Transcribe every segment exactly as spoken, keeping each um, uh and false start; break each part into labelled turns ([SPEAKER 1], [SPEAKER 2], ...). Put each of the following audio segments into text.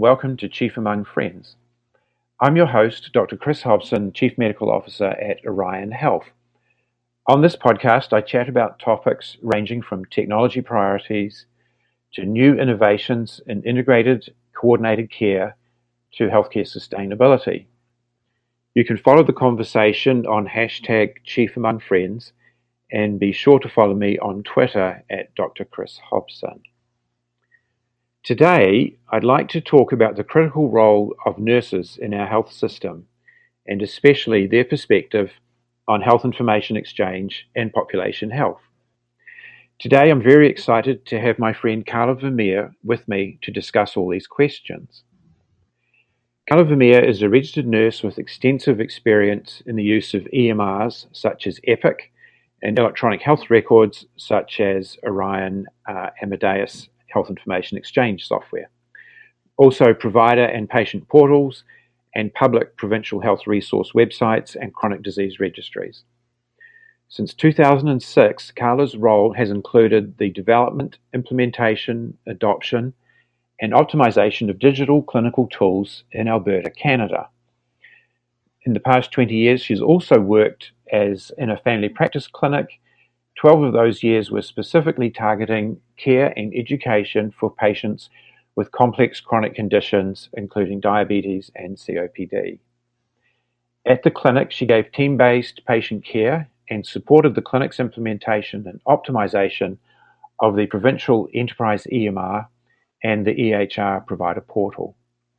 [SPEAKER 1] welcome to Chief Among Friends. I'm your host, Doctor Chris Hobson, Chief Medical Officer at Orion Health. On this podcast, I chat about topics ranging from technology priorities to new innovations in integrated, coordinated care to healthcare sustainability. You can follow the conversation on hashtag Chief Among Friends and be sure to follow me on Twitter at Doctor Chris Hobson. Today, I'd like to talk about the critical role of nurses in our health system, and especially their perspective on health information exchange and population health. Today, I'm very excited to have my friend Carla Vermeer with me to discuss all these questions. Carla Vermeer is a registered nurse with extensive experience in the use of E M Rs such as Epic and electronic health records such as Orion uh, Amadeus Health Information Exchange software. Also provider and patient portals and public provincial health resource websites and chronic disease registries. Since two thousand six, Carla's role has included the development, implementation, adoption, and optimization of digital clinical tools in Alberta, Canada. In the past twenty years, she's also worked as in a family practice clinic. twelve of those years were specifically targeting care and education for patients with complex chronic conditions, including diabetes and C O P D. At the clinic, she gave team-based patient care and supported the clinic's implementation and optimization of the provincial enterprise E M R and the E H R provider portal.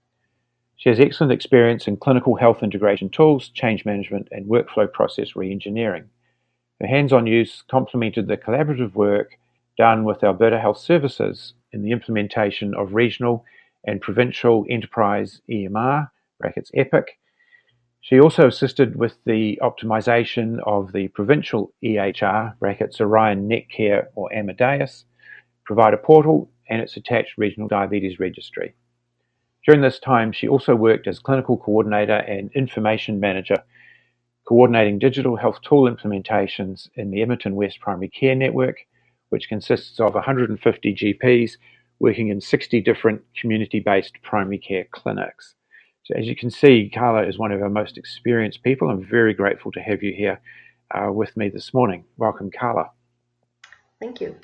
[SPEAKER 1] She has excellent experience in clinical health integration tools, change management, and workflow process re-engineering. Her hands-on use complemented the collaborative work done with Alberta Health Services in the implementation of regional and provincial enterprise E M R, brackets Epic. She also assisted with the optimization of the provincial E H R, brackets Orion Netcare or Amadeus, provider portal and its attached regional diabetes registry. During this time, she also worked as clinical coordinator and information manager, coordinating digital health tool implementations in the Edmonton West Primary Care Network, which consists of one hundred fifty G Ps working in sixty different community-based primary care clinics. So as you can see, Carla is one of our most experienced people. I'm very grateful to have you here uh, with me this morning. Welcome, Carla.
[SPEAKER 2] Thank you.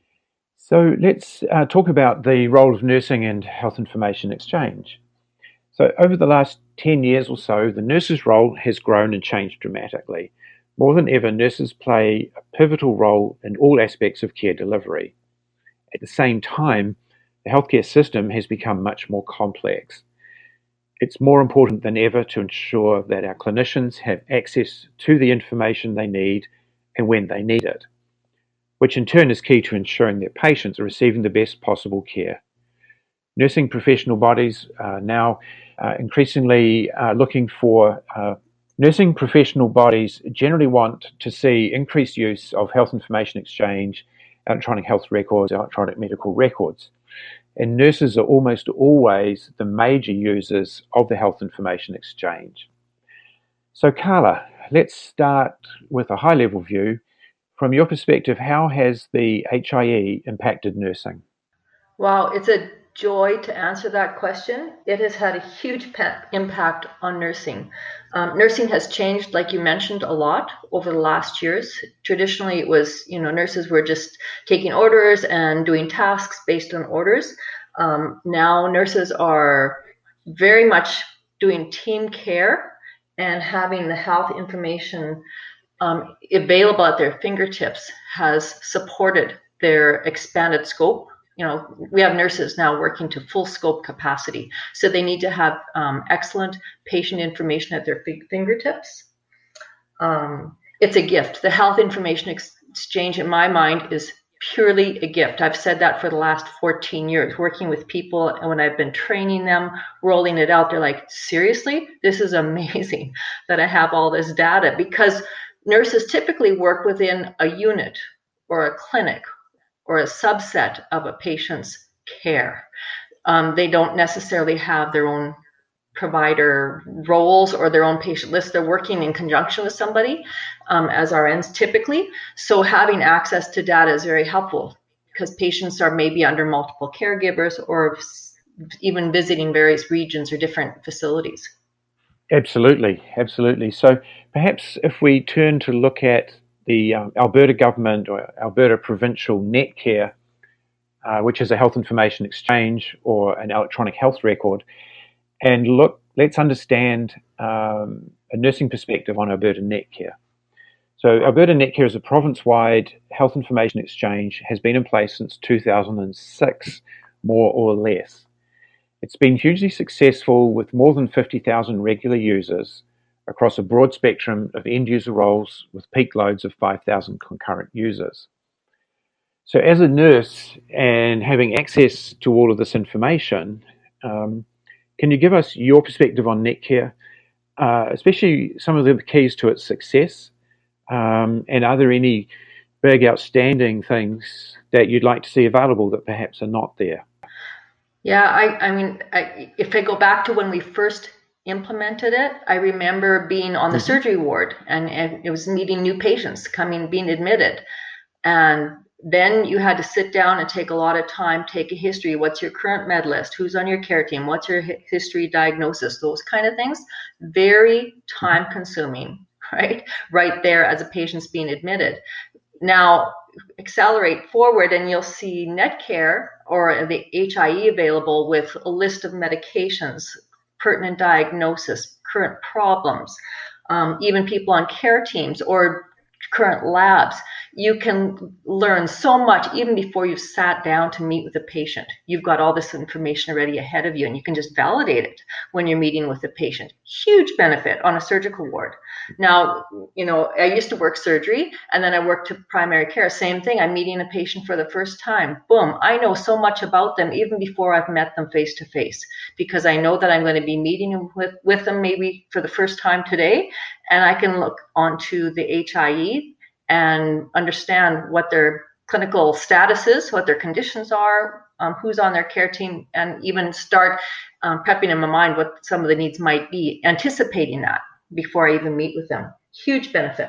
[SPEAKER 1] So let's uh, talk about the role of nursing and health information exchange. So over the last ten years or so, the nurse's role has grown and changed dramatically. More than ever, nurses play a pivotal role in all aspects of care delivery. At the same time, the healthcare system has become much more complex. It's more important than ever to ensure that our clinicians have access to the information they need and when they need it, which in turn is key to ensuring that patients are receiving the best possible care. Nursing professional bodies are now uh, increasingly uh, looking for uh, nursing professional bodies generally want to see increased use of health information exchange, electronic health records, electronic medical records. And nurses are almost always the major users of the health information exchange. So Carla, let's start with a high-level view. From your perspective, how has the H I E impacted nursing?
[SPEAKER 2] Wow, it's a joy to answer that question. It has had a huge pe- impact on nursing. Um, nursing has changed, like you mentioned, a lot over the last years. Traditionally, it was, you know, nurses were just taking orders and doing tasks based on orders. Um, now nurses are very much doing team care and having the health information um, available at their fingertips has supported their expanded scope. You know, we have nurses now working to full scope capacity. So they need to have um, excellent patient information at their fingertips. Um, it's a gift. The health information ex- exchange, in my mind, is purely a gift. I've said that for the last fourteen years, working with people. And when I've been training them, rolling it out, they're like, seriously, this is amazing that I have all this data, because nurses typically work within a unit or a clinic or a subset of a patient's care. Um, they don't necessarily have their own provider roles or their own patient list. They're working in conjunction with somebody um, as R Ns typically. So having access to data is very helpful because patients are maybe under multiple caregivers or even visiting various regions or different facilities.
[SPEAKER 1] Absolutely, absolutely. So perhaps if we turn to look at the um, Alberta government or Alberta provincial Netcare, uh, which is a health information exchange or an electronic health record, and look, let's understand um, a nursing perspective on Alberta Netcare. So Alberta Netcare is a province-wide health information exchange, has been in place since two thousand six, more or less. It's been hugely successful with more than fifty thousand regular users across a broad spectrum of end-user roles with peak loads of five thousand concurrent users. So as a nurse and having access to all of this information, um, can you give us your perspective on Netcare, uh, especially some of the keys to its success? Um, and are there any big outstanding things that you'd like to see available that perhaps are not there?
[SPEAKER 2] Yeah, I, I mean, I, if I go back to when we first implemented it, I remember being on the mm-hmm. surgery ward, and, and it was meeting new patients coming, being admitted. And then you had to sit down and take a lot of time, take a history. What's your current med list? Who's on your care team? What's your history, diagnosis? Those kind of things. Very time consuming, right? Right there as a patient's being admitted. Now, accelerate forward and you'll see Netcare or the H I E available with a list of medications, pertinent diagnosis, current problems, um, even people on care teams or current labs. You can learn so much even before you've sat down to meet with a patient. You've got all this information already ahead of you, and you can just validate it when you're meeting with a patient. Huge benefit on a surgical ward. Now, you know, I used to work surgery, and then I worked to primary care. Same thing. I'm meeting a patient for the first time. Boom. I know so much about them even before I've met them face to face, because I know that I'm going to be meeting with, with them maybe for the first time today, and I can look onto the H I E and understand what their clinical status is, what their conditions are, um, who's on their care team, and even start um, prepping in my mind what some of the needs might be, anticipating that before I even meet with them. Huge benefit.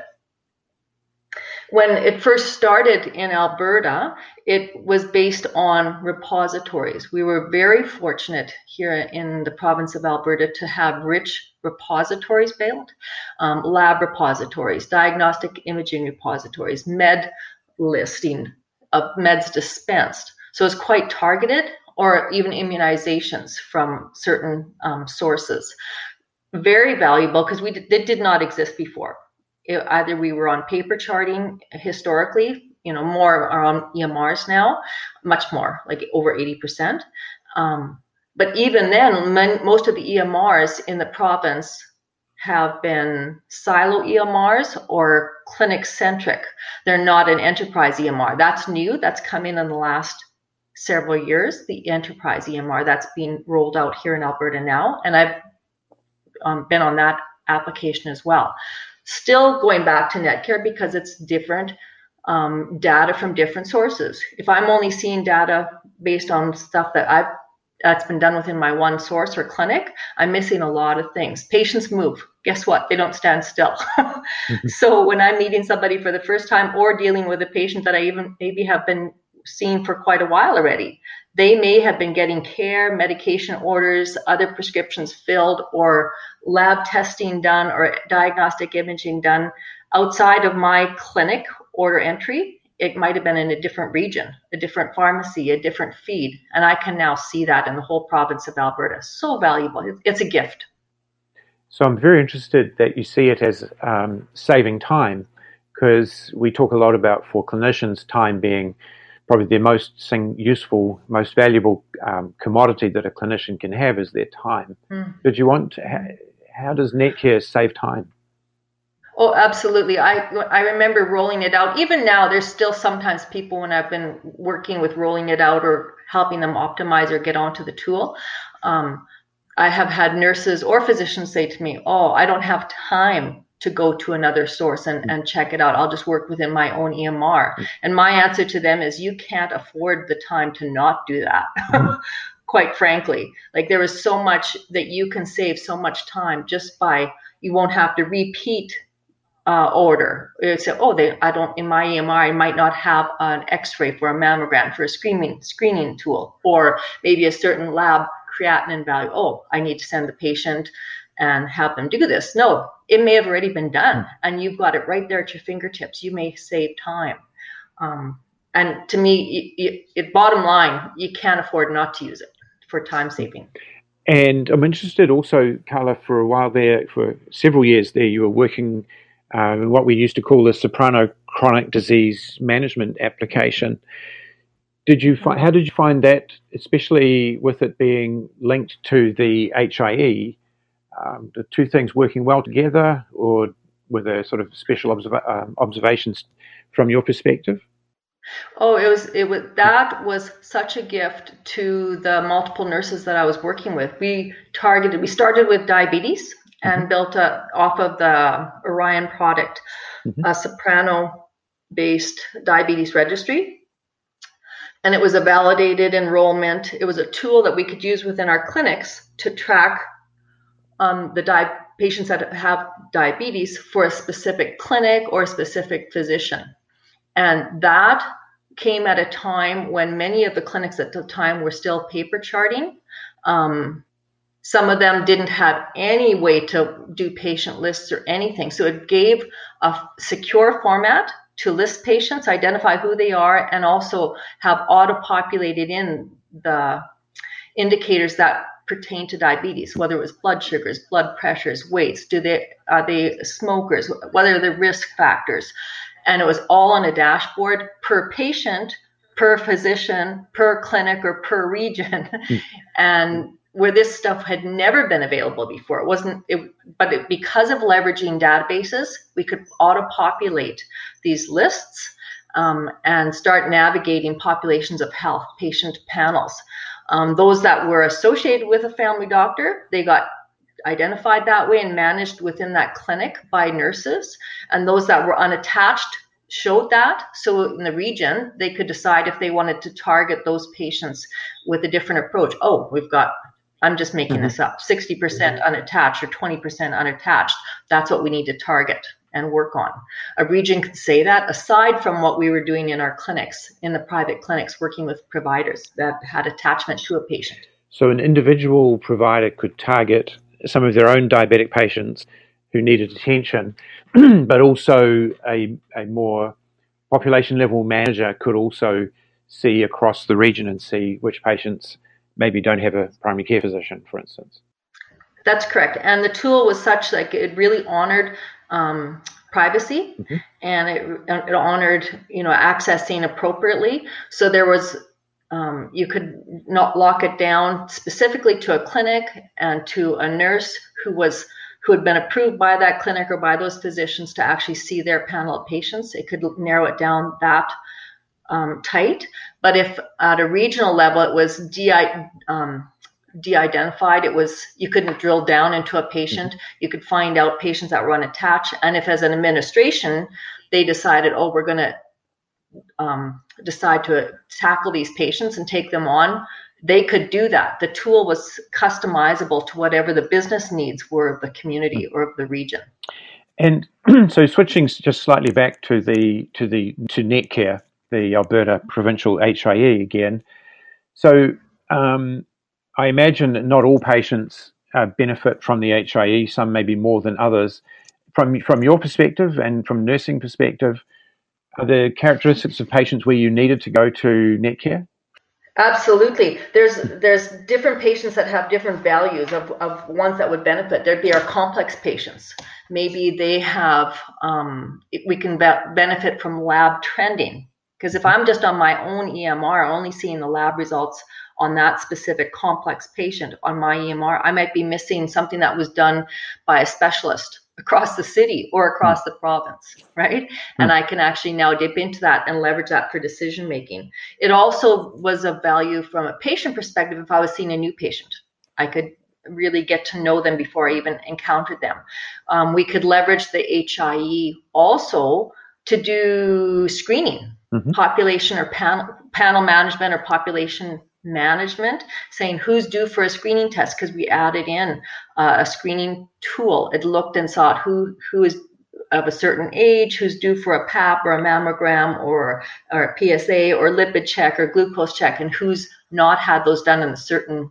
[SPEAKER 2] When it first started in Alberta, it was based on repositories. We were very fortunate here in the province of Alberta to have rich repositories built, um, lab repositories, diagnostic imaging repositories, med listing of meds dispensed. So it's quite targeted, or even immunizations from certain um, sources. Very valuable because we did, it did not exist before. It, either we were on paper charting historically, you know, more are on E M Rs now, much more, like over eighty percent. Um, but even then, man, most of the E M Rs in the province have been silo E M Rs or clinic-centric. They're not an enterprise E M R. That's new. That's come in in the last several years, the enterprise E M R that's being rolled out here in Alberta now. And I've um, been on that application as well. Still going back to Netcare because it's different um, data from different sources. If I'm only seeing data based on stuff that I've that's been done within my one source or clinic, I'm missing a lot of things. Patients move. Guess what? They don't stand still. Mm-hmm. So when I'm meeting somebody for the first time or dealing with a patient that I even maybe have been seeing for quite a while already, they may have been getting care, medication orders, other prescriptions filled, or lab testing done or diagnostic imaging done outside of my clinic order entry. It might have been in a different region, a different pharmacy, a different feed. And I can now see that in the whole province of Alberta. So valuable. It's a gift.
[SPEAKER 1] So I'm very interested that you see it as um, saving time, because we talk a lot about, for clinicians, time being probably their most useful, most valuable um, commodity that a clinician can have is their time. Mm. But you want to, how, how does Netcare save time?
[SPEAKER 2] Oh, absolutely. I I remember rolling it out. Even now, there's still sometimes people when I've been working with rolling it out or helping them optimize or get onto the tool. Um, I have had nurses or physicians say to me, oh, I don't have time to go to another source and, and check it out. I'll just work within my own E M R. And my answer to them is you can't afford the time to not do that. Quite frankly, like there is so much that you can save so much time just by, you won't have to repeat Uh, order. It's oh, they I don't in my E M R I might not have an X-ray for a mammogram for a screening screening tool, or maybe a certain lab creatinine value. Oh, I need to send the patient and have them do this. No, it may have already been done, and you've got it right there at your fingertips. You may save time. Um, and to me, it, it, bottom line, you can't afford not to use it for time saving.
[SPEAKER 1] And I'm interested also, Carla, for a while there, for several years there, you were working uh, what we used to call the Soprano chronic disease management application. Did you find, how did you find that, especially with it being linked to the H I E, um, the two things working well together, or were there sort of special observa- um, observations from your perspective?
[SPEAKER 2] Oh, it was it was that was such a gift to the multiple nurses that I was working with. We targeted, we started with diabetes and mm-hmm. built a, off of the Orion product, mm-hmm. a Soprano-based diabetes registry. And it was a validated enrollment. It was a tool that we could use within our clinics to track um, the di- patients that have diabetes for a specific clinic or a specific physician. And that came at a time when many of the clinics at the time were still paper charting. Um, some of them didn't have any way to do patient lists or anything. So it gave a secure format to list patients, identify who they are, and also have auto-populated in the indicators that pertain to diabetes, whether it was blood sugars, blood pressures, weights, do they are they smokers, whether they're risk factors. And it was all on a dashboard per patient, per physician, per clinic, or per region. Mm. And where this stuff had never been available before. It wasn't, it, but it, because of leveraging databases, we could auto-populate these lists um, and start navigating populations of health patient panels. Um, those that were associated with a family doctor, they got identified that way and managed within that clinic by nurses, and those that were unattached showed that. So in the region, they could decide if they wanted to target those patients with a different approach. Oh, we've got, I'm just making mm-hmm. this up, sixty percent mm-hmm. unattached or twenty percent unattached. That's what we need to target and work on. A region could say that, aside from what we were doing in our clinics, in the private clinics, working with providers that had attachment to a patient.
[SPEAKER 1] So an individual provider could target some of their own diabetic patients who needed attention, but also a, a more population level manager could also see across the region and see which patients maybe don't have a primary care physician, for instance.
[SPEAKER 2] That's correct. And the tool was such that it really honored um, privacy mm-hmm. and it, it honored, you know, accessing appropriately. So there was Um, you could not lock it down specifically to a clinic and to a nurse who was who had been approved by that clinic or by those physicians to actually see their panel of patients. It could narrow it down that um, tight. But if at a regional level it was de um, de-identified, it was you couldn't drill down into a patient. Mm-hmm. You could find out patients that were unattached. And if as an administration they decided, oh, we're going to Um, decide to tackle these patients and take them on, they could do that. The tool was customizable to whatever the business needs were of the community or of the region.
[SPEAKER 1] And so, switching just slightly back to the to the to Netcare, the Alberta Provincial H I E again. So, um, I imagine that not all patients uh, benefit from the H I E. Some maybe more than others. From from your perspective and from nursing perspective, are there characteristics of patients where you needed to go to Netcare?
[SPEAKER 2] Absolutely. There's there's different patients that have different values of, of ones that would benefit. There'd be our complex patients. Maybe they have, um, we can be- benefit from lab trending. Because if I'm just on my own E M R, only seeing the lab results on that specific complex patient on my E M R, I might be missing something that was done by a specialist across the city or across the province, right? And I can actually now dip into that and leverage that for decision making. It also was of value from a patient perspective. If I was seeing a new patient, I could really get to know them before I even encountered them. Um, we could leverage the H I E also to do screening, mm-hmm. population or panel, panel management or population management, saying who's due for a screening test, because we added in uh, a screening tool. It looked and saw who who is of a certain age, who's due for a P A P or a mammogram or, or a P S A or lipid check or glucose check, and who's not had those done in a certain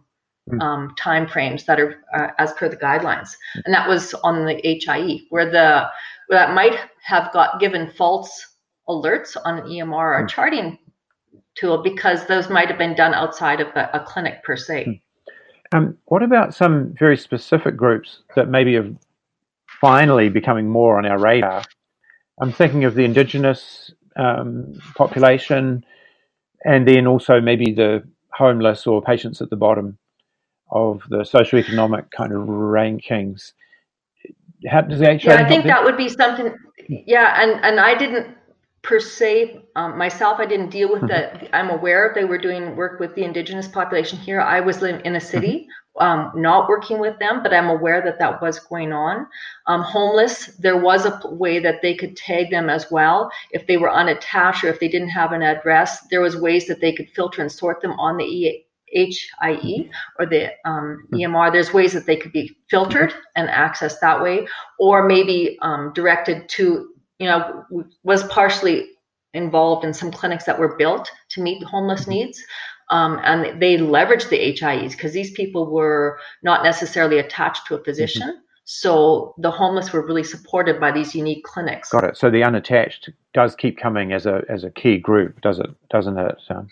[SPEAKER 1] Mm.
[SPEAKER 2] um, time frames that are uh, as per the guidelines. And that was on the H I E, where the where that might have got given false alerts on an E M R or
[SPEAKER 1] Mm.
[SPEAKER 2] a charting tool, because those might have been done outside of a, a clinic per se.
[SPEAKER 1] Mm. Um, what about some very specific groups that maybe are finally becoming more on our radar? I'm thinking of the Indigenous um, population, and then also maybe the homeless or patients at the bottom of the socioeconomic kind of rankings. How does the H I E
[SPEAKER 2] Yeah, I
[SPEAKER 1] help
[SPEAKER 2] think
[SPEAKER 1] them?
[SPEAKER 2] that would be something. Yeah, and and I didn't per se um, myself. I didn't deal with
[SPEAKER 1] Mm-hmm.
[SPEAKER 2] that. I'm aware they were doing work with the Indigenous population here. I was living in a city, um, not working with them, but I'm aware that that was going on. Um, homeless, there was a way that they could tag them as well if they were unattached or if they didn't have an address. There was ways that they could filter and sort them on the E. H I E or the um, E M R. There's ways that they could be filtered and accessed that way, or maybe um, directed to, you know, was partially involved in some clinics that were built to meet the homeless needs. Um, and they leveraged the H I Es because these people were not necessarily attached to a physician. Mm-hmm. So the homeless were really supported by these unique clinics.
[SPEAKER 1] Got it. So the unattached does keep coming as a as a key group, does it? Doesn't it? Um,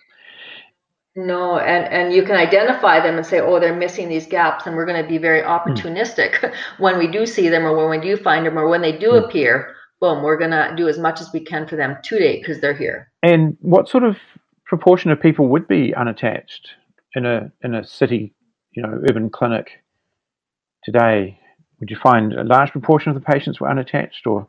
[SPEAKER 2] No, and, and you can identify them and say, oh, they're missing these gaps, and we're going to be very opportunistic mm. when we do see them, or when we do find them, or when they do mm. appear. Boom, we're going to do as much as we can for them today because they're here.
[SPEAKER 1] And what sort of proportion of people would be unattached in a in a city, you know, urban clinic today? Would you find a large proportion of the patients were unattached, or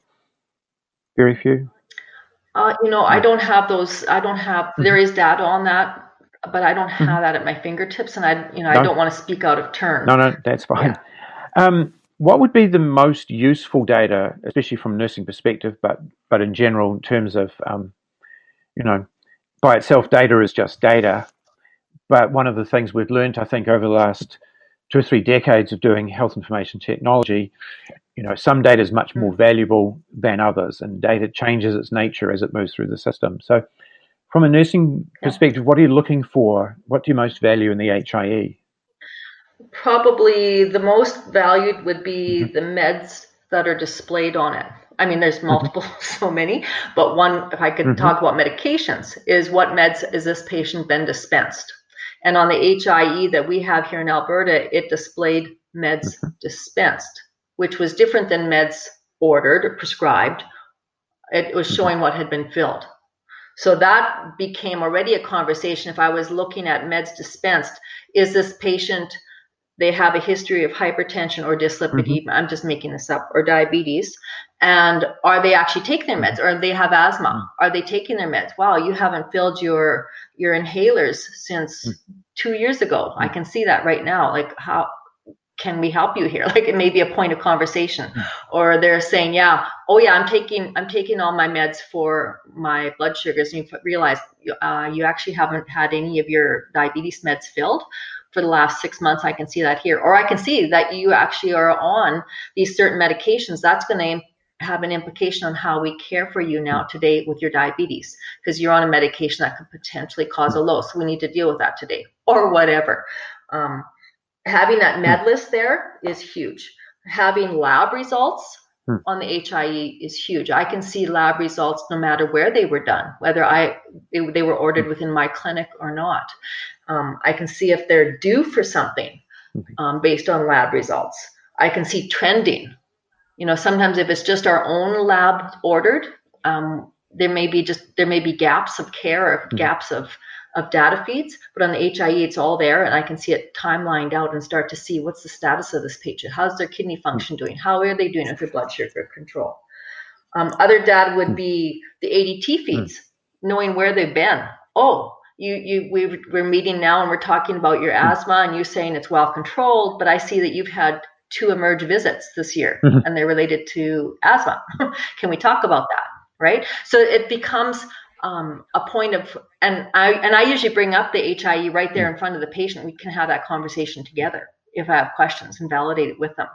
[SPEAKER 1] very few?
[SPEAKER 2] Uh, you know, mm. I don't have those. I don't have. Mm-hmm. There is data on that. But I don't have mm-hmm. that at my fingertips, and I, you know, no. I don't want to speak out of turn.
[SPEAKER 1] No, no, that's fine. Yeah. Um, what would be the most useful data, especially from a nursing perspective, but but in general, in terms of, um, you know, by itself, data is just data. But one of the things we've learned, I think, over the last two or three decades of doing health information technology, you know, some data is much more valuable than others, and data changes its nature as it moves through the system. So, from a nursing perspective, what are you looking for? What do you most value in the H I E?
[SPEAKER 2] Probably the most valued would be mm-hmm. the meds that are displayed on it. I mean, there's multiple, mm-hmm. so many, but one, if I could mm-hmm. talk about medications, is what meds is this patient been dispensed? And on the H I E that we have here in Alberta, it displayed meds mm-hmm. dispensed, which was different than meds ordered or prescribed. It was showing mm-hmm. what had been filled. So that became already a conversation. If I was looking at meds dispensed, is this patient, they have a history of hypertension or dyslipidemia, mm-hmm. I'm just making this up, or diabetes, and are they actually taking their meds, or they have asthma? Mm-hmm. Are they taking their meds? Wow, you haven't filled your your inhalers since mm-hmm. two years ago. Mm-hmm. I can see that right now. Like, how can we help you here? Like, it may be a point of conversation. Mm-hmm. Or they're saying, yeah, oh yeah, I'm taking I'm taking all my meds for my blood sugars, and you realize uh, you actually haven't had any of your diabetes meds filled for the last six months. I can see that here. Or I can see that you actually are on these certain medications. That's going to have an implication on how we care for you now today with your diabetes, because you're on a medication that could potentially cause a low. So we need to deal with that today, or whatever. Um, Having that med list there is huge. Having lab results hmm. on the H I E is huge. I can see lab results no matter where they were done, whether I they were ordered within my clinic or not. Um, I can see if they're due for something um, based on lab results. I can see trending. You know, sometimes if it's just our own lab ordered, um, there may be just there may be gaps of care or hmm. gaps of of data feeds, but on the H I E, it's all there, and I can see it timelined out and start to see what's the status of this patient. How's their kidney function doing? How are they doing with their blood sugar control? Um, other data would be the A D T feeds, knowing where they've been. Oh, you, you, we, we're meeting now and we're talking about your asthma, and you're saying it's well controlled, but I see that you've had two emerge visits this year, mm-hmm. and they're related to asthma. Can we talk about that? Right? So it becomes Um, a point of, and I and I usually bring up the H I E right there in front of the patient. We can have that conversation together if I have questions and validate it with them.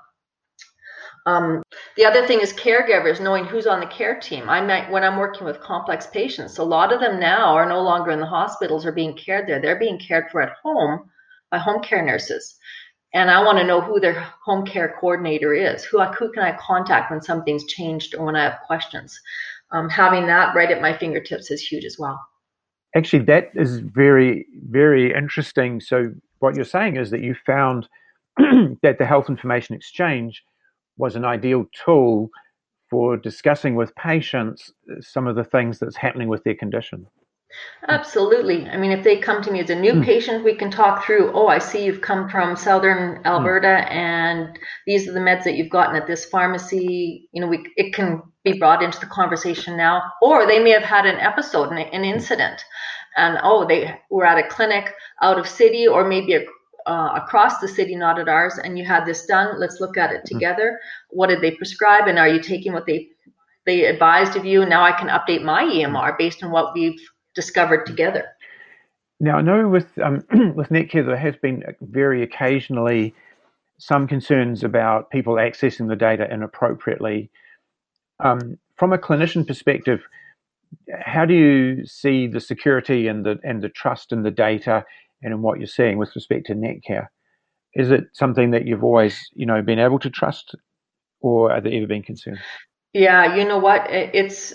[SPEAKER 2] Um, the other thing is caregivers, knowing who's on the care team. I might, when I'm working with complex patients, a lot of them now are no longer in the hospitals or being cared there. They're being cared for at home by home care nurses. And I want to know who their home care coordinator is. Who, who can I contact when something's changed or when I have questions? Um, having that right at my fingertips is huge as well.
[SPEAKER 1] Actually, that is very, very interesting. So what you're saying is that you found that the health information exchange was an ideal tool for discussing with patients some of the things that's happening with their condition.
[SPEAKER 2] Absolutely. I mean, if they come to me as a new mm. patient, we can talk through, oh, I see you've come from Southern Alberta mm. and these are the meds that you've gotten at this pharmacy. You know, we it can be brought into the conversation now. Or they may have had an episode, an, an incident, and, oh, they were at a clinic out of city or maybe a, uh, across the city, not at ours, and you had this done. Let's look at it together. Mm. What did they prescribe? And are you taking what they, they advised of you? Now I can update my E M R based on what we've discovered together.
[SPEAKER 1] Now, I know with um, with Netcare there has been very occasionally some concerns about people accessing the data inappropriately. Um, from a clinician perspective, how do you see the security and the and the trust in the data and in what you're seeing with respect to Netcare? Is it something that you've always, you know, been able to trust, or are there ever been concerns?
[SPEAKER 2] Yeah, you know what? It's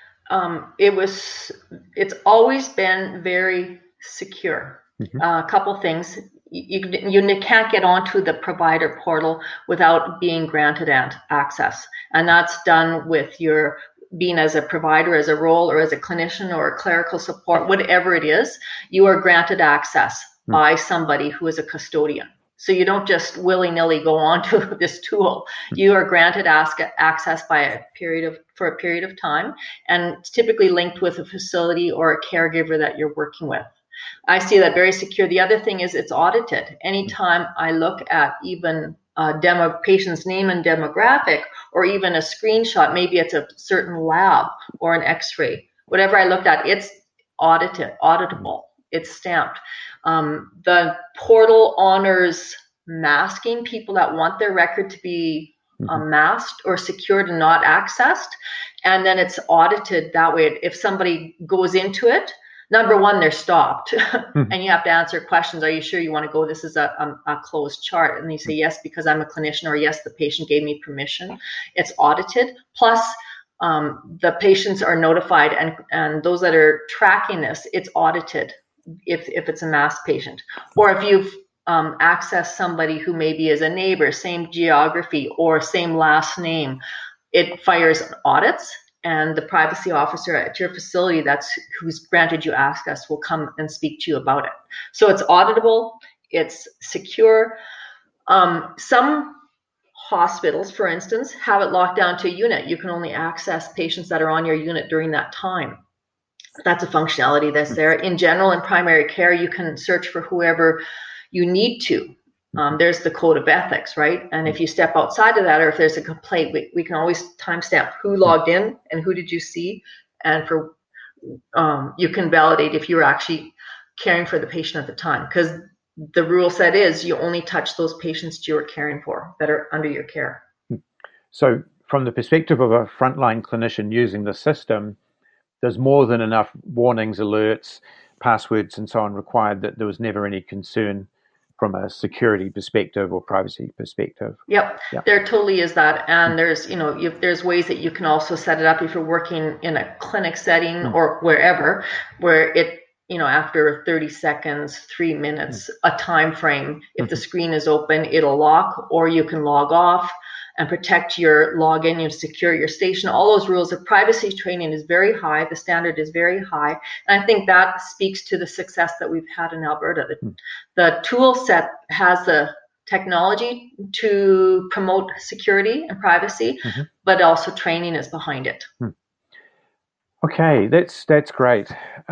[SPEAKER 2] Um, it was, it's always been very secure. Mm-hmm. Uh, a couple things. You, you, you can't get onto the provider portal without being granted access. And that's done with your being as a provider, as a role, or as a clinician or a clerical support, whatever it is, you are granted access mm-hmm. by somebody who is a custodian. So you don't just willy-nilly go onto this tool. You are granted ask, access by a period of for a period of time, and it's typically linked with a facility or a caregiver that you're working with. I see that very secure. The other thing is it's audited. Anytime I look at even a demo patient's name and demographic, or even a screenshot, maybe it's a certain lab or an X-ray, whatever I looked at, it's audited, auditable. It's stamped. Um, the portal honors masking people that want their record to be um, masked or secured and not accessed. And then it's audited that way. If somebody goes into it, number one, they're stopped. Mm-hmm. And you have to answer questions. Are you sure you want to go? This is a, a, a closed chart. And you say, yes, because I'm a clinician, or yes, the patient gave me permission. It's audited. Plus, um, the patients are notified, and, and those that are tracking this, it's audited. If if it's a masked patient, or if you've um, accessed somebody who maybe is a neighbor, same geography or same last name, it fires audits, and the privacy officer at your facility that's who's granted you access will come and speak to you about it. So it's auditable, it's secure. Um, some hospitals, for instance, have it locked down to a unit. You can only access patients that are on your unit during that time. That's a functionality that's there. In general, in primary care, you can search for whoever you need to. Um, there's the code of ethics, right? And if you step outside of that, or if there's a complaint, we, we can always timestamp who logged in and who did you see. And for um, you can validate if you were actually caring for the patient at the time. Because the rule set is you only touch those patients you're caring for that are under your care.
[SPEAKER 1] So from the perspective of a frontline clinician using the system, there's more than enough warnings, alerts, passwords, and so on required that there was never any concern from a security perspective or privacy perspective.
[SPEAKER 2] Yep, yep. There totally is that. And there's, you know, you, there's ways that you can also set it up if you're working in a clinic setting mm. or wherever, where it, you know, after thirty seconds, three minutes, mm. a time frame, if mm-hmm. the screen is open, it'll lock, or you can log off and protect your login, you secure your station. All those rules of privacy training is very high. The standard is very high. And I think that speaks to the success that we've had in Alberta. The, mm. the tool set has the technology to promote security and privacy, mm-hmm. but also training is behind it.
[SPEAKER 1] Mm. Okay, that's that's great.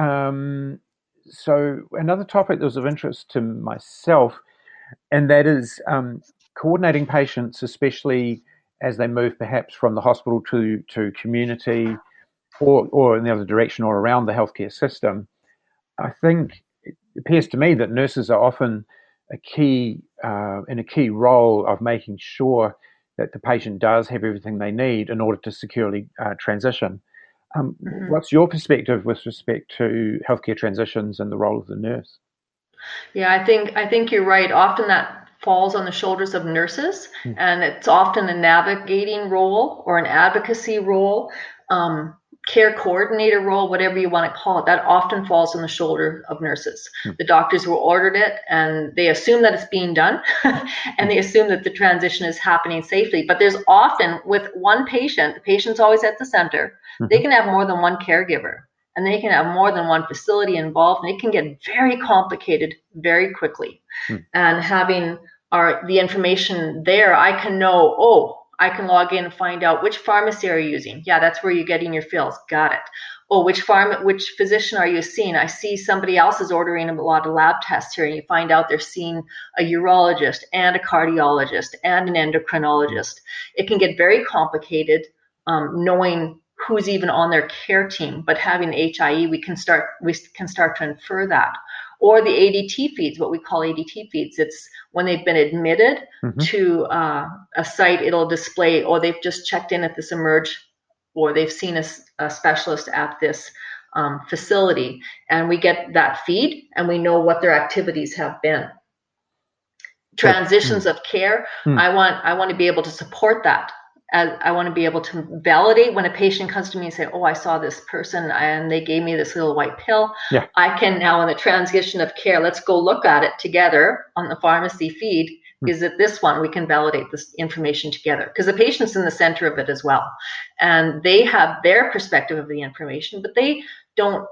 [SPEAKER 1] Um, so another topic that was of interest to myself, and that is um, coordinating patients, especially as they move perhaps from the hospital to, to community or, or in the other direction or around the healthcare system. I think it appears to me that nurses are often a key uh, in a key role of making sure that the patient does have everything they need in order to securely uh, transition. Um, mm-hmm. What's your perspective with respect to healthcare transitions and the role of the nurse?
[SPEAKER 2] Yeah, I think I think you're right. Often that falls on the shoulders of nurses, mm. and it's often a navigating role or an advocacy role, um, care coordinator role, whatever you want to call it. That often falls on the shoulder of nurses. Mm. The doctors will order it, and they assume that it's being done, and they assume that the transition is happening safely. But there's often, with one patient, the patient's always at the center. Mm-hmm. They can have more than one caregiver. And they can have more than one facility involved, and it can get very complicated very quickly. Hmm. And having our the information there, I can know, oh, I can log in and find out which pharmacy are you using. Yeah, that's where you're getting your fills. Got it. Oh, which farm, which physician are you seeing? I see somebody else is ordering a lot of lab tests here, and you find out they're seeing a urologist and a cardiologist and an endocrinologist. It can get very complicated um, knowing who's even on their care team, but having H I E, we can start we can start to infer that. Or the A D T feeds, what we call A D T feeds. It's when they've been admitted mm-hmm. to uh, a site, it'll display, or they've just checked in at this Emerge, or they've seen a, a specialist at this um, facility, and we get that feed, and we know what their activities have been. Transitions mm. of care, mm. I want I want to be able to support that. As I want to be able to validate when a patient comes to me and say, oh, I saw this person and they gave me this little white pill. Yeah. I can now, in the transition of care, let's go look at it together on the pharmacy feed. Mm-hmm. Is it this one? We can validate this information together, because the patient's in the center of it as well. And they have their perspective of the information, but they don't.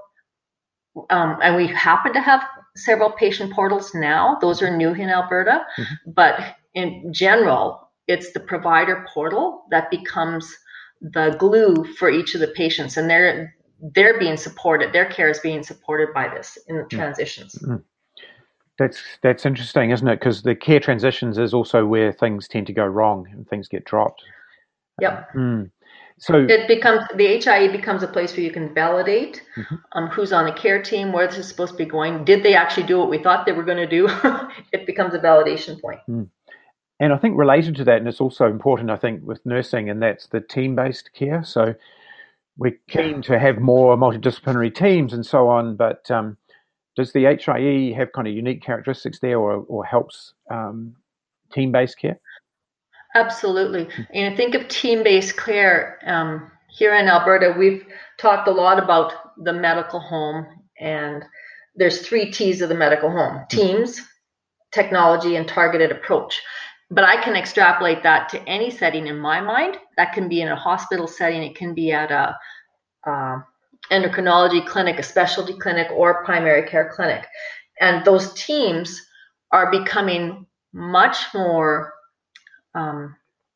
[SPEAKER 2] Um, and we happen to have several patient portals now. Those are new in Alberta. Mm-hmm. But in general, it's the provider portal that becomes the glue for each of the patients, and they're they're being supported. Their care is being supported by this in the transitions. Mm-hmm.
[SPEAKER 1] That's that's interesting, isn't it? Because the care transitions is also where things tend to go wrong and things get dropped.
[SPEAKER 2] Yep.
[SPEAKER 1] Mm. So
[SPEAKER 2] it becomes the H I E becomes a place where you can validate mm-hmm. um, who's on the care team, where this is supposed to be going. Did they actually do what we thought they were going to do? It becomes a validation point.
[SPEAKER 1] Mm. And I think related to that, and it's also important, I think, with nursing, and that's the team-based care. So we're keen to have more multidisciplinary teams and so on, but um, does the H I E have kind of unique characteristics there, or, or helps um, team-based care?
[SPEAKER 2] Absolutely. And I think of team-based care, um, here in Alberta, we've talked a lot about the medical home, and there's three T's of the medical home: teams, technology, and targeted approach. But I can extrapolate that to any setting in my mind. That can be in a hospital setting. It can be at a uh, endocrinology clinic, a specialty clinic, or primary care clinic. And those teams are becoming much more um,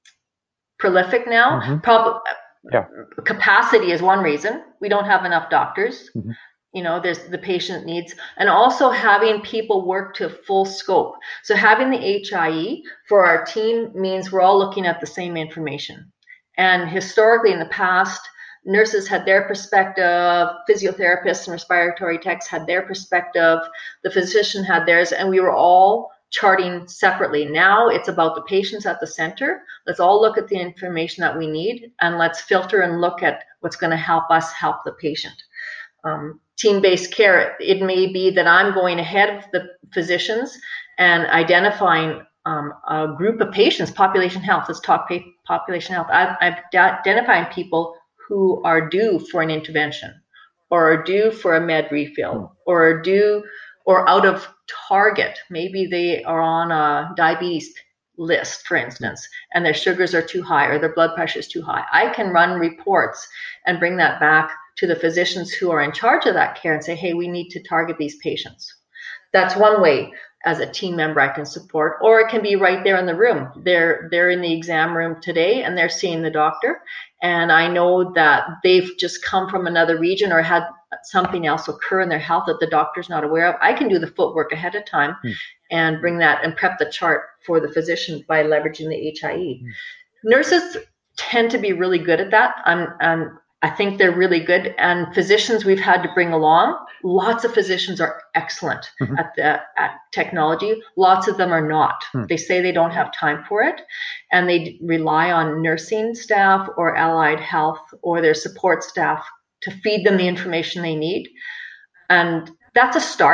[SPEAKER 2] prolific now. Mm-hmm. Prob- yeah. Capacity is one reason. We don't have enough doctors. Mm-hmm. You know, there's the patient needs, and also having people work to full scope. So having the H I E for our team means we're all looking at the same information. And historically in the past, nurses had their perspective, physiotherapists and respiratory techs had their perspective, the physician had theirs, and we were all charting separately. Now it's about the patients at the center. Let's all look at the information that we need, and let's filter and look at what's going to help us help the patient. Um, team-based care, it may be that I'm going ahead of the physicians and identifying um, a group of patients, population health. Let's talk pa- population health. I, I'm identifying people who are due for an intervention, or are due for a med refill, or are due or out of target. Maybe they are on a diabetes list, for instance, and their sugars are too high or their blood pressure is too high. I can run reports and bring that back to the physicians who are in charge of that care and say, hey, we need to target these patients. That's one way as a team member I can support, or it can be right there in the room. They're they're in the exam room today and they're seeing the doctor, and I know that they've just come from another region or had something else occur in their health that the doctor's not aware of. I can do the footwork ahead of time mm. and bring that and prep the chart for the physician by leveraging the H I E. Mm. Nurses tend to be really good at that. I'm, I'm I think they're really good. And physicians we've had to bring along, lots of physicians are excellent mm-hmm. at the at technology. Lots of them are not. Mm. They say they don't have time for it, and they rely on nursing staff or allied health or their support staff to feed them the information they need. And that's a start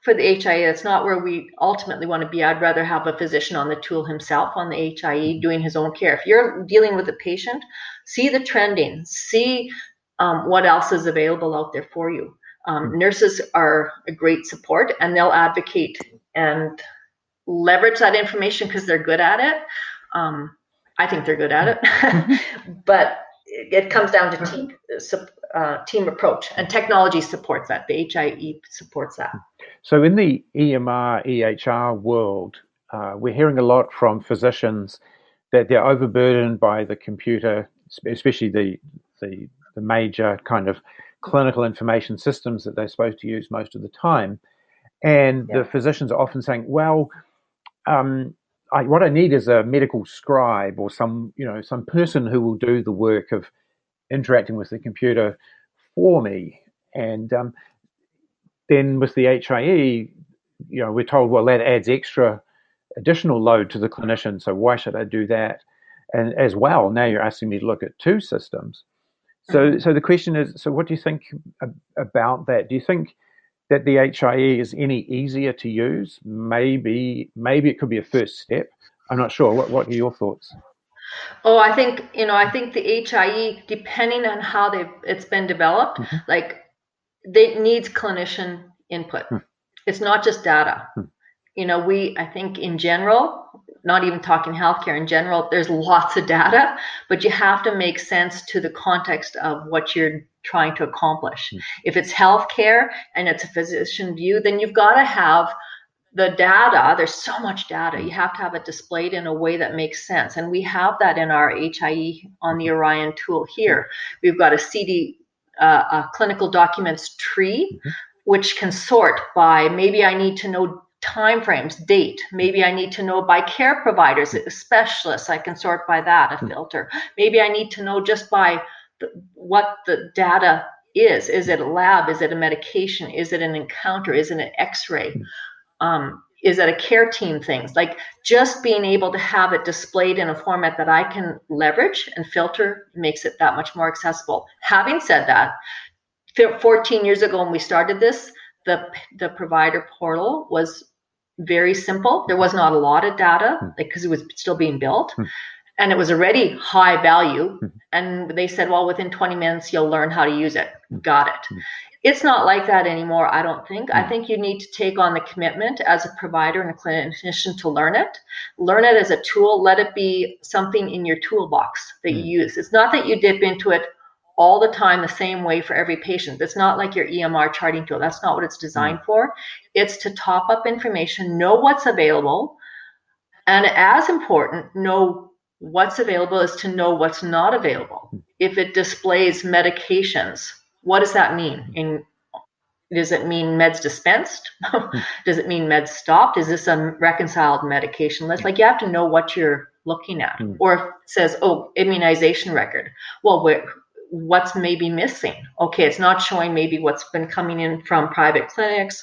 [SPEAKER 2] for the H I E, that's not where we ultimately want to be. I'd rather have a physician on the tool himself on the H I E doing his own care. If you're dealing with a patient, see the trending, see um, what else is available out there for you. Um, nurses are a great support, and they'll advocate and leverage that information because they're good at it. Um, I think they're good at it, but it comes down to team, uh, team approach, and technology supports that. The H I E supports that.
[SPEAKER 1] So in the E M R, E H R world, uh, we're hearing a lot from physicians that they're overburdened by the computer, especially the, the, the major kind of clinical information systems that they're supposed to use most of the time. And yeah. the physicians are often saying, well, um, I, what I need is a medical scribe or some, you know, some person who will do the work of interacting with the computer for me. And um, then with the H I E, you know, we're told, well, that adds extra additional load to the clinician. So why should I do that? And as well, now you're asking me to look at two systems. So, mm-hmm. so the question is, so what do you think about that? Do you think that the H I E is any easier to use? Maybe, maybe it could be a first step. I'm not sure. What, what are your thoughts?
[SPEAKER 2] Oh, I think, you know, I think the H I E, depending on how they it's been developed, mm-hmm. like it needs clinician input. Mm-hmm. It's not just data. Mm-hmm. You know, we, I think in general, not even talking healthcare in general, there's lots of data, but you have to make sense to the context of what you're trying to accomplish. Mm-hmm. If it's healthcare and it's a physician view, then you've got to have the data. There's so much data. You have to have it displayed in a way that makes sense. And we have that in our H I E on the Orion tool here. We've got a C D, uh, a clinical documents tree, mm-hmm. which can sort by maybe I need to know timeframes, date. Maybe I need to know by care providers, specialists. I can sort by that, a filter. Maybe I need to know just by the, what the data is. Is it a lab? Is it a medication? Is it an encounter? Is it an X-ray? Um, is it a care team things? Like just being able to have it displayed in a format that I can leverage and filter makes it that much more accessible. Having said that, fourteen years ago when we started this, the the provider portal was very simple. There was not a lot of data, like because it was still being built, and it was already high value. And they said, well, within twenty minutes, you'll learn how to use it. Got it. It's not like that anymore, I don't think. I think you need to take on the commitment as a provider and a clinician to learn it. Learn it as a tool. Let it be something in your toolbox that you use. It's not that you dip into it all the time the same way for every patient. It's not like your E M R charting tool. That's not what it's designed for. It's to top up information, know what's available, and as important, know what's available is to know what's not available. If it displays medications, what does that mean? In, does it mean meds dispensed? Does it mean meds stopped? Is this a reconciled medication list? Like you have to know what you're looking at. Mm. Or if it says, oh, immunization record. Well, where, what's maybe missing? Okay, it's not showing maybe what's been coming in from private clinics,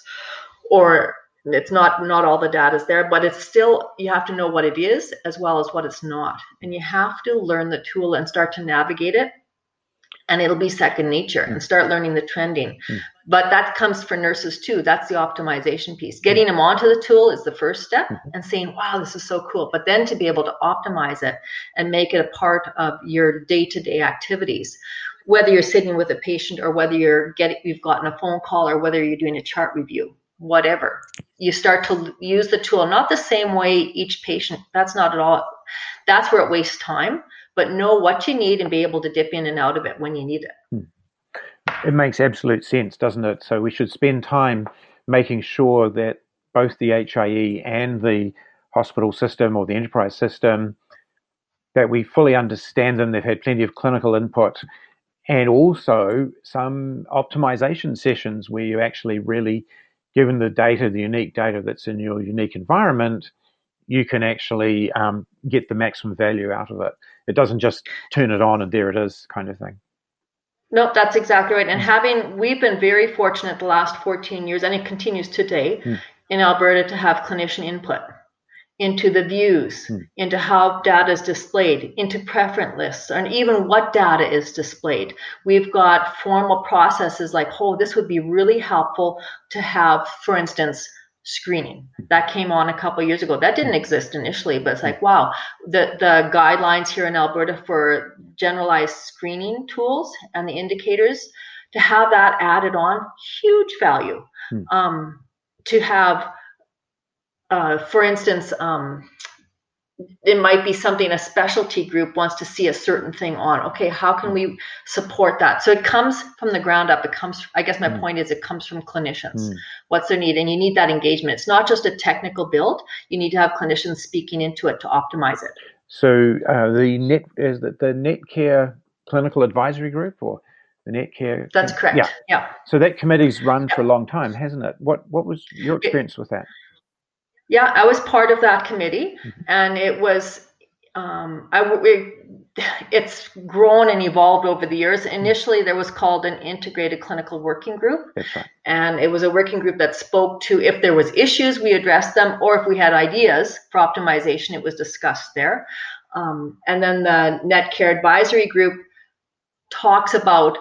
[SPEAKER 2] or it's not, not all the data is there, but it's still, you have to know what it is as well as what it's not. And you have to learn the tool and start to navigate it. And it'll be second nature and start learning the trending. Mm. But that comes for nurses too. That's the optimization piece. Getting them onto the tool is the first step and saying, wow, this is so cool. But then to be able to optimize it and make it a part of your day-to-day activities, whether you're sitting with a patient or whether you're getting, you've gotten a phone call or whether you're doing a chart review, whatever. You start to use the tool, not the same way each patient. That's not at all. That's where it wastes time. But know what you need and be able to dip in and out of it when you need it.
[SPEAKER 1] It makes absolute sense, doesn't it? So we should spend time making sure that both the H I E and the hospital system or the enterprise system, that we fully understand them. They've had plenty of clinical input, and also some optimization sessions where you actually really, given the data, the unique data that's in your unique environment, you can actually um, get the maximum value out of it. It doesn't just turn it on and there it is kind of thing.
[SPEAKER 2] No, that's exactly right. And having, we've been very fortunate the last fourteen years, and it continues today mm. in Alberta, to have clinician input into the views, mm. into how data is displayed, into preference lists, and even what data is displayed. We've got formal processes like, oh, this would be really helpful to have, for instance, screening. That came on a couple of years ago. That didn't exist initially, but it's like, wow, the, the guidelines here in Alberta for generalized screening tools and the indicators, to have that added on, huge value.
[SPEAKER 1] Hmm.
[SPEAKER 2] Um, to have, uh, for instance, um, it might be something a specialty group wants to see a certain thing on. Okay, how can we support that? So it comes from the ground up. It comes, I guess my mm. point is it comes from clinicians. Mm. What's their need? And you need that engagement. It's not just a technical build. You need to have clinicians speaking into it to optimize it.
[SPEAKER 1] So uh, the net is that the Netcare Clinical Advisory Group, or the Netcare?
[SPEAKER 2] That's correct.
[SPEAKER 1] Yeah.
[SPEAKER 2] yeah.
[SPEAKER 1] So that committee's run yeah. for a long time, hasn't it? What What was your experience it, with that?
[SPEAKER 2] Yeah, I was part of that committee, mm-hmm. and it was, um, I, it, it's grown and evolved over the years. Initially, there was called an Integrated Clinical Working Group.
[SPEAKER 1] That's right.
[SPEAKER 2] And it was a working group that spoke to, if there was issues, we addressed them, or if we had ideas for optimization, it was discussed there. Um, and then the Netcare Advisory Group talks about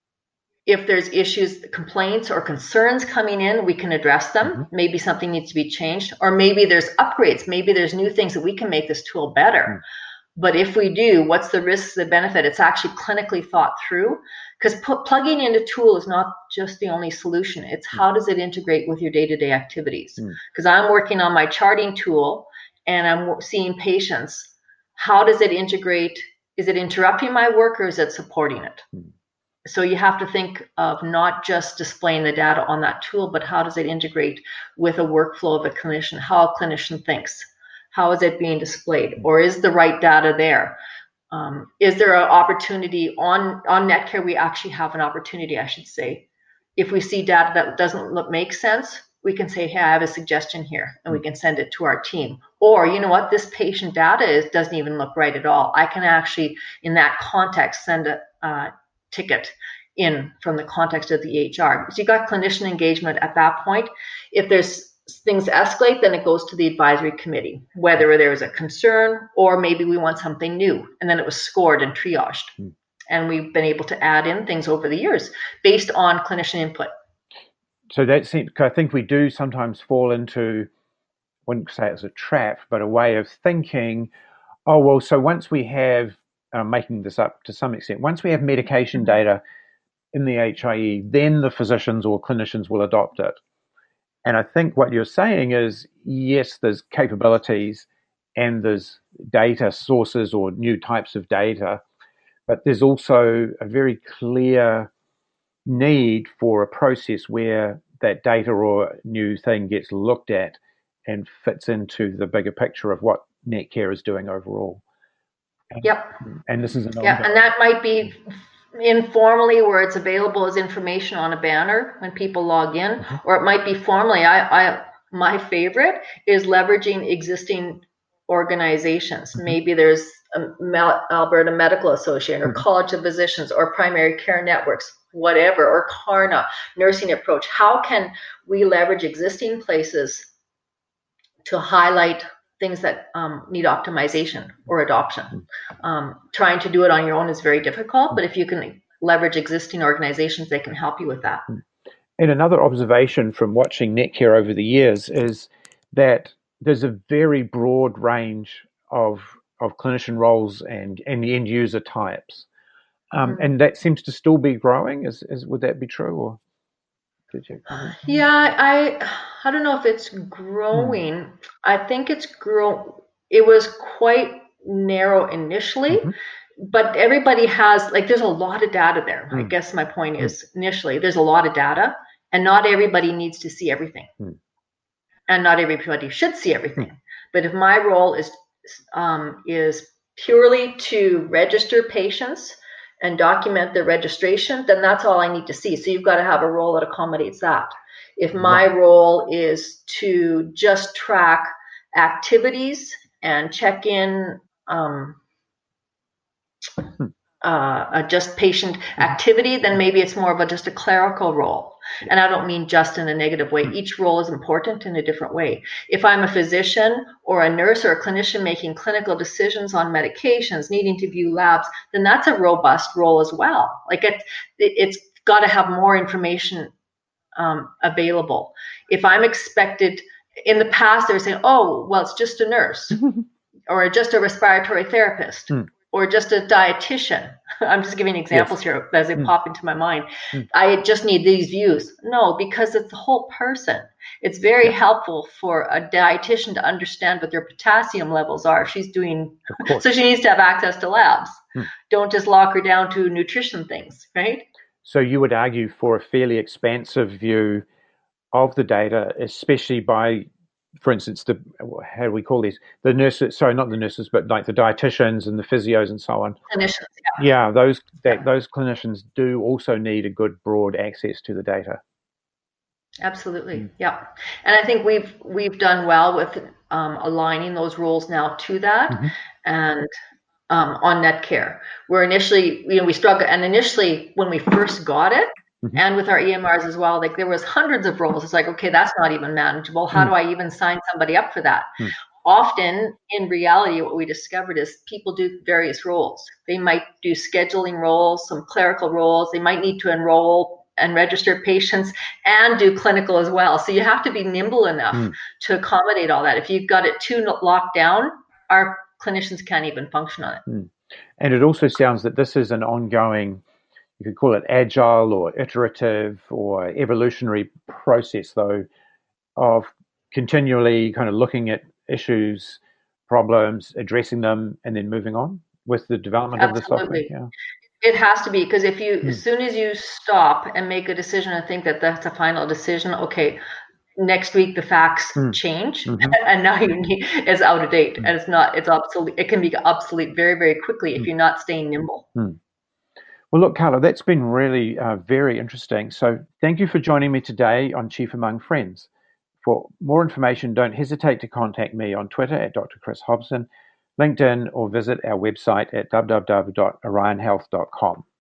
[SPEAKER 2] if there's issues, complaints, or concerns coming in, we can address them. Mm-hmm. Maybe something needs to be changed, or maybe there's upgrades. Maybe there's new things that we can make this tool better. Mm-hmm. But if we do, what's the risks, the benefit? It's actually clinically thought through, because pu- plugging in a tool is not just the only solution. It's mm-hmm. how does it integrate with your day-to-day activities? Because mm-hmm. I'm working on my charting tool and I'm seeing patients. How does it integrate? Is it interrupting my work, or is it supporting it? Mm-hmm. So you have to think of not just displaying the data on that tool, but how does it integrate with a workflow of a clinician, how a clinician thinks, how is it being displayed, or is the right data there? Um, is there an opportunity on, on Netcare? We actually have an opportunity, I should say. If we see data that doesn't look, make sense, we can say, hey, I have a suggestion here, and we can send it to our team. Or, you know what, this patient data is, doesn't even look right at all. I can actually, in that context, send a uh, ticket in from the context of the E H R. So you got clinician engagement at that point. If there's things escalate, then it goes to the advisory committee, whether there is a concern or maybe we want something new. And then it was scored and triaged. Mm. And we've been able to add in things over the years based on clinician input.
[SPEAKER 1] So that seems, I think we do sometimes fall into, I wouldn't say it's a trap, but a way of thinking, oh, well, so once we have, I'm making this up to some extent, once we have medication data in the H I E, then the physicians or clinicians will adopt it. And I think what you're saying is, yes, there's capabilities and there's data sources or new types of data, but there's also a very clear need for a process where that data or new thing gets looked at and fits into the bigger picture of what Netcare is doing overall.
[SPEAKER 2] Yep.
[SPEAKER 1] And this is an
[SPEAKER 2] yeah, and that might be informally where it's available as information on a banner when people log in, mm-hmm. or it might be formally. I, I my favorite is leveraging existing organizations. Mm-hmm. Maybe there's a Mal- Alberta Medical Association, or mm-hmm. College of Physicians, or Primary Care Networks, whatever, or CARNA, Nursing Approach. How can we leverage existing places to highlight things that um, need optimization or adoption? Um, trying to do it on your own is very difficult, but if you can leverage existing organizations, they can help you with that.
[SPEAKER 1] And another observation from watching Netcare over the years is that there's a very broad range of of clinician roles and, and end user types. Um, mm-hmm. And that seems to still be growing. Is, is would that be true, or did you?
[SPEAKER 2] Yeah, I I don't know if it's growing. Mm. I think it's grow. It was quite narrow initially, mm-hmm. but everybody has, like, there's a lot of data there. Mm. I guess my point mm. is, initially there's a lot of data, and not everybody needs to see everything, mm. and not everybody should see everything. Mm. But if my role is um, is purely to register patients and document the registration, then that's all I need to see. So you've got to have a role that accommodates that. If my right. role is to just track activities and check in um, uh, just patient activity, then maybe it's more of a just a clerical role. And I don't mean just in a negative way. Each role is important in a different way. If I'm a physician or a nurse or a clinician making clinical decisions on medications, needing to view labs, then that's a robust role as well. Like it, it, it's got to have more information um, available. If I'm expected in the past, they were saying, oh, well, it's just a nurse or just a respiratory therapist mm. or just a dietitian. I'm just giving examples yes. here as they mm. pop into my mind. Mm. I just need these views. No, because it's the whole person. It's very yeah. helpful for a dietitian to understand what their potassium levels are. She's doing, so she needs to have access to labs. Mm. Don't just lock her down to nutrition things, right?
[SPEAKER 1] So you would argue for a fairly expansive view of the data, especially by, for instance, the how do we call these? The nurses, sorry, not the nurses, but like the dietitians and the physios and so on.
[SPEAKER 2] Clinicians, yeah.
[SPEAKER 1] Yeah, those that, yeah. those clinicians do also need a good broad access to the data.
[SPEAKER 2] Absolutely, mm. yeah. And I think we've we've done well with um, aligning those roles now to that, mm-hmm. and um, on Netcare, where initially, you know, we struggled, and initially when we first got it. Mm-hmm. And with our E M Rs as well, like there was hundreds of roles. It's like, okay, that's not even manageable. How mm. do I even sign somebody up for that? Mm. Often, in reality, what we discovered is people do various roles. They might do scheduling roles, some clerical roles. They might need to enroll and register patients and do clinical as well. So you have to be nimble enough mm. to accommodate all that. If you've got it too locked down, our clinicians can't even function on it.
[SPEAKER 1] Mm. And it also sounds that this is an ongoing, you could call it agile or iterative or evolutionary process, though, of continually kind of looking at issues, problems, addressing them, and then moving on with the development
[SPEAKER 2] Absolutely.
[SPEAKER 1] of the software. Yeah.
[SPEAKER 2] It has to be, because if you, mm. as soon as you stop and make a decision and think that that's a final decision, okay, next week the facts mm. change, mm-hmm. and now you need, it's out of date, mm. and it's not, it's obsolete. It can be obsolete very, very quickly if mm. you're not staying nimble.
[SPEAKER 1] Mm. Well, look, Carla, that's been really uh, very interesting. So thank you for joining me today on Chief Among Friends. For more information, don't hesitate to contact me on Twitter at Doctor Chris Hobson, LinkedIn, or visit our website at w w w dot orion health dot com.